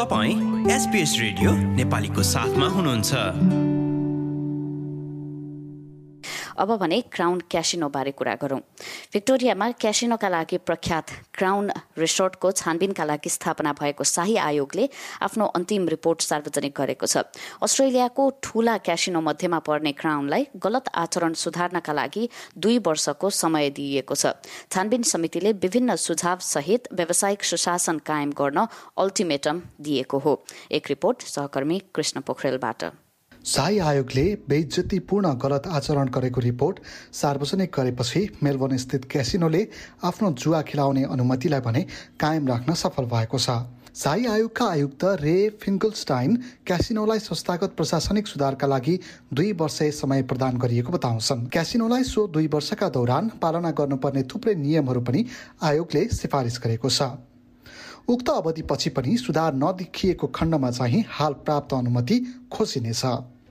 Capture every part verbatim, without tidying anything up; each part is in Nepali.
तपाईं एसपीएस रेडियो नेपालीको साथमा हुनुहुन्छ। अब भने क्राउन क्यासिनो बारे कुरा गरौं। भिक्टोरियामा क्यासिनोका लागि प्रख्यात क्राउन रिसोर्टको छानबिनका लागि स्थापना भएको शाही आयोगले आफ्नो अन्तिम रिपोर्ट सार्वजनिक गरेको छ। अस्ट्रेलियाको ठूला क्यासिनो मध्येमा पर्ने क्राउनलाई गलत आचरण सुधार्नका लागि दुई वर्षको समय दिइएको छ। छानबिन समितिले विभिन्न सुझाव सहित व्यावसायिक सुशासन कायम गर्न अल्टिमेटम दिएको हो। एक रिपोर्ट सहकर्मी कृष्ण पोखरेलबाट। शाही आयोगले बेइज्जतीपूर्ण गलत आचरण गरेको रिपोर्ट सार्वजनिक गरेपछि मेलबोर्न स्थित क्यासिनोले आफ्नो जुवा खेलाउने अनुमतिलाई भने कायम राख्न सफल भएको छ। शाही आयोगका आयुक्त रे फिङ्कलस्टाइन क्यासिनोलाई संस्थागत प्रशासनिक सुधारका लागि दुई वर्ष समय प्रदान गरिएको बताउँछन्। क्यासिनोलाई सो दुई वर्षका दौरान पालना गर्नुपर्ने थुप्रै नियमहरू पनि आयोगले सिफारिस गरेको छ। उक्त अवधिपछि पनि सुधार नदेखिएको खण्डमा चाहिँ हाल प्राप्त अनुमति खोजिनेछ।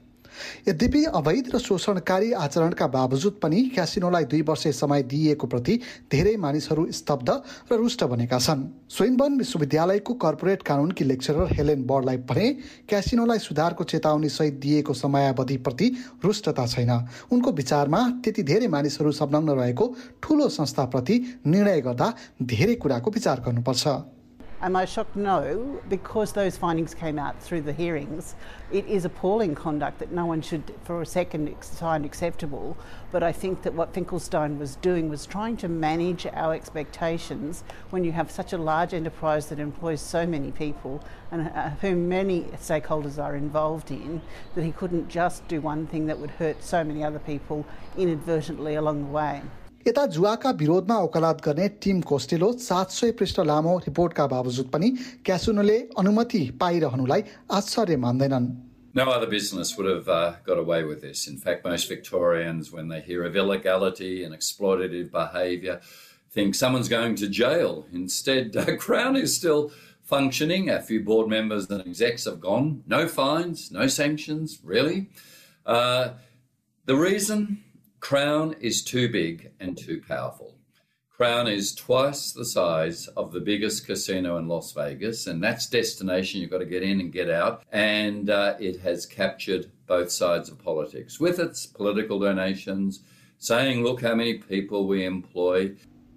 यद्यपि अवैध र शोषणकारी आचरणका बावजुद पनि क्यासिनोलाई दुई वर्ष समय दिइएको प्रति धेरै मानिसहरू स्तब्ध र रुष्ट बनेका छन्। स्विनबर्न विश्वविद्यालयको कर्पोरेट कानूनकी लेक्चरर हेलेन बर्डलाई भने क्यासिनोलाई सुधारको चेतावनी सहित दिएको समयावधिप्रति रुष्टता छैन। उनको विचारमा त्यति धेरै मानिसहरू संलग्न रहेको ठूलो संस्थाप्रति निर्णय गर्दा धेरै कुराको विचार गर्नुपर्छ। Am I shocked? No, because those findings came out through the hearings. It is appalling conduct that no one should for a second find acceptable. But I think that what Finkelstein was doing was trying to manage our expectations when you have such a large enterprise that employs so many people and uh, whom many stakeholders are involved in, that he couldn't just do one thing that would hurt so many other people inadvertently along the way. यता जुवाका विरोधमा वकालत गर्ने टिम कोस्टेलो सात सय पृष्ठ लामो रिपोर्टका बावजुद पनि क्यासिनोले अनुमति पाइरहनुलाई आश्चर्य मान्दैनन्। No other business would have uh, got away with this. In fact, most Victorians, when they hear of illegality and exploitative behaviour, think someone's going to jail. Instead, uh, Crown is still functioning. A few board members and execs have gone. No fines, no sanctions, really. Uh, the reason? Crown is too big and too powerful. Crown is twice the size of the biggest casino in Las Vegas, and that's destination. You've got to get in and get out. And uh, it has captured both sides of politics with its political donations, saying, look how many people we employ.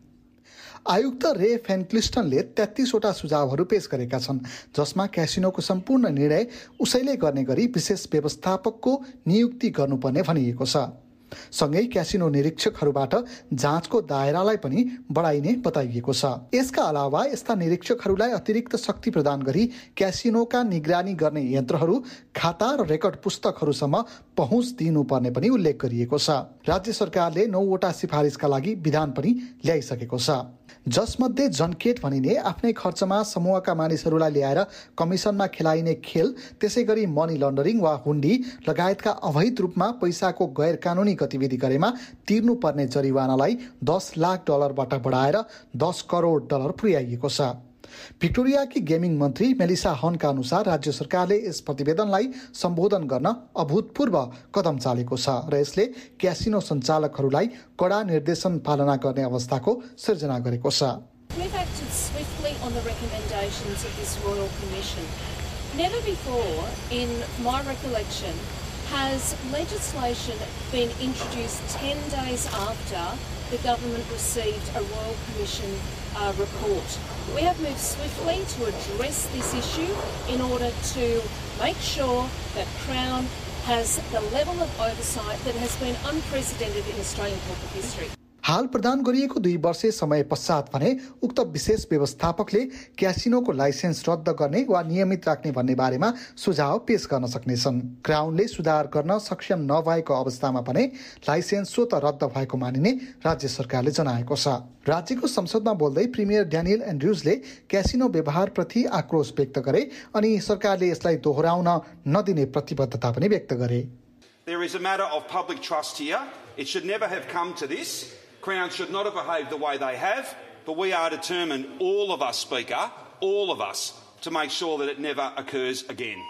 आयुक्त रे फेन्क्लिस्टनले तेत्तीसवटा सुझावहरू पेश गरेका छन्, जसमा क्यासिनोको सम्पूर्ण निर्णय उसैले गर्ने गरी विशेष व्यवस्थापकको नियुक्ति गर्नुपर्ने भनिएको छ। सँगै क्यासिनो निरीक्षकहरूबाट जाँचको दायरालाई पनि बढाइने बताइएको छ। यसका अलावा यस्ता निरीक्षकहरूलाई अतिरिक्त शक्ति प्रदान गरी क्यासिनोका निगरानी गर्ने यन्त्रहरू, खाता र रेकर्ड पुस्तकहरूसम्म पहुँच दिनुपर्ने पनि उल्लेख गरिएको छ। राज्य सरकारले नौवटा सिफारिसका लागि विधान पनि ल्याइसकेको छ, जसमध्ये जन्केट भनिने आफ्नै खर्चमा समूहका मानिसहरूलाई ल्याएर कमिसनमा खेलाइने खेल, त्यसैगरी मनी लन्डरिङ वा हुन्डी लगायतका अवैध रूपमा पैसाको गैर कानुनी गतिविधि गरेमा तिर्नुपर्ने जरिवानालाई दस लाख डलरबाट बढाएर दस करोड डलर पुर्याइएको छ। भिक्टोरियाकी गेमिङ मन्त्री मेलिसा हनका अनुसार राज्य सरकारले यस प्रतिवेदनलाई सम्बोधन गर्न अभूतपूर्व कदम चालेको छ र यसले क्यासिनो सञ्चालकहरूलाई कडा निर्देशन पालना गर्ने अवस्थाको सिर्जना गरेको छ। We've acted swiftly on the recommendations of this Royal Commission. Never before, in my recollection, has legislation been introduced ten days after the government received a Royal Commission uh, report. We have moved swiftly to address this issue in order to make sure that Crown has the level of oversight that has been unprecedented in Australian corporate history. हाल प्रदान गरिएको दुई वर्ष समय पश्चात भने उक्त विशेष व्यवस्थापकले क्यासिनोको लाइसेन्स रद्द गर्ने वा नियमित राख्ने भन्ने बारेमा सुझाव पेश गर्न सक्नेछन्। क्राउनले सुधार गर्न सक्षम नभएको अवस्थामा भने लाइसेन्स स्वत रद्द भएको मानिने राज्य सरकारले जनाएको छ। राज्यको संसदमा बोल्दै प्रिमियर ड्यानियल एन्ड्रुजले क्यासिनो व्यवहारप्रति आक्रोश व्यक्त गरे अनि सरकारले यसलाई दोहोऱ्याउन नदिने प्रतिबद्धता पनि व्यक्त गरे। There is a matter of public trust here. It should never have come to this. Crown should not have behaved the way they have, but we are determined, all of us, Speaker, all of us, to make sure that it never occurs again.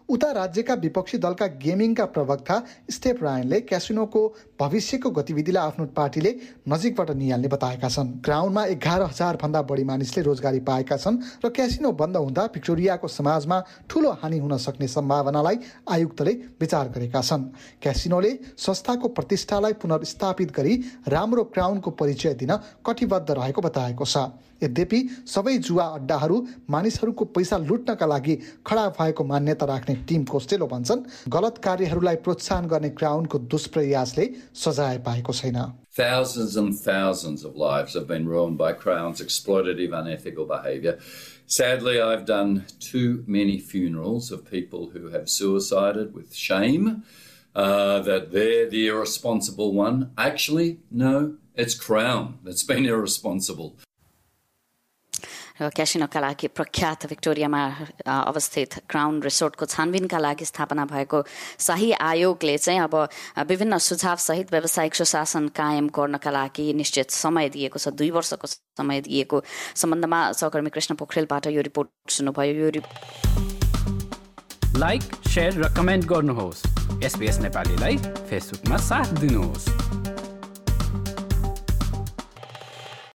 उता राज्यका विपक्षी दलका गेमिङका प्रवक्ता स्टेफ रायनले क्यासिनोको भविष्यको गतिविधिलाई आफ्नो पार्टीले नजिकबाट निहाल्ने बताएका छन्। क्राउनमा एघार हजार भन्दा बढी मानिसले रोजगारी पाएका छन् र क्यासिनो बन्द हुँदा भिक्टोरियाको समाजमा ठूलो हानि हुन सक्ने सम्भावनालाई आयुक्तले विचार गरेका छन्। क्यासिनोले संस्थाको प्रतिष्ठालाई पुनर्स्थापित गरी राम्रो क्राउनको परिचय दिन कटिबद्ध रहेको बताएको छ। यद्यपि सबै जुवा अड्डाहरू मानिसहरूको पैसा लुट्नका लागि खडा भएको मान्यता राख्ने टिम कोस्टेलो भन्छन् गलत कार्यहरूलाई प्रोत्साहन गर्ने क्राउनको दुष्प्रयासले सजाय पाएको छैन। Thousands and thousands of lives have been ruined by Crown's exploitative, unethical behaviour. Sadly, I've done too many funerals of people who have suicided with shame uh, that they're the irresponsible one. Actually, no, it's Crown that's been irresponsible. क्यासिनोका लागि प्रख्यात भिक्टोरियामा अवस्थित क्राउन रिसोर्टको छानबिनका लागि स्थापना भएको शाही आयोगले चाहिँ अब विभिन्न सुझावसहित व्यावसायिक सुशासन कायम गर्नका लागि निश्चित समय दिएको छ। दुई वर्षको समय दिएको सम्बन्धमा सहकर्मी कृष्ण पोखरेलबाट यो रिपोर्ट सुन्नुभयो। यो लाइक, शेयर र कमेन्ट गर्नुहोस्। एसबीएस नेपालीलाई फेसबुकमा साथ दिनुहोस्।